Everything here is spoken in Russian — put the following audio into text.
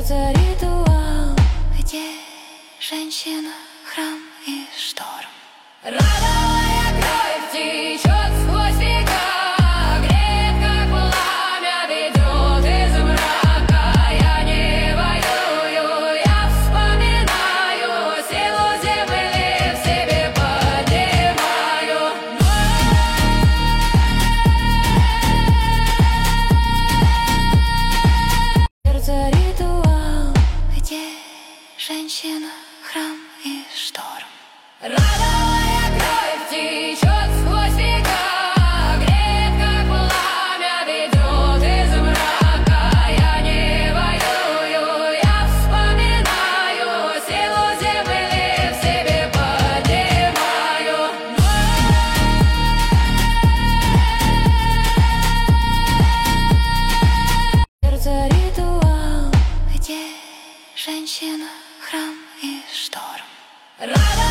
Сердце ритуал, где женщина, храм и шторм. Родовая кровь течет сквозь века, греет, как пламя, ведет из мрака. Я не воюю, я вспоминаю, силу земли в себе поднимаю. Сердце ритуал, где женщина, храм и шторм. Родовая кровь течет сквозь века, греет, как пламя, ведет из мрака. Я не воюю, я вспоминаю, силу земли в себе поднимаю. Сердце ритуал, где женщина, храм и шторм.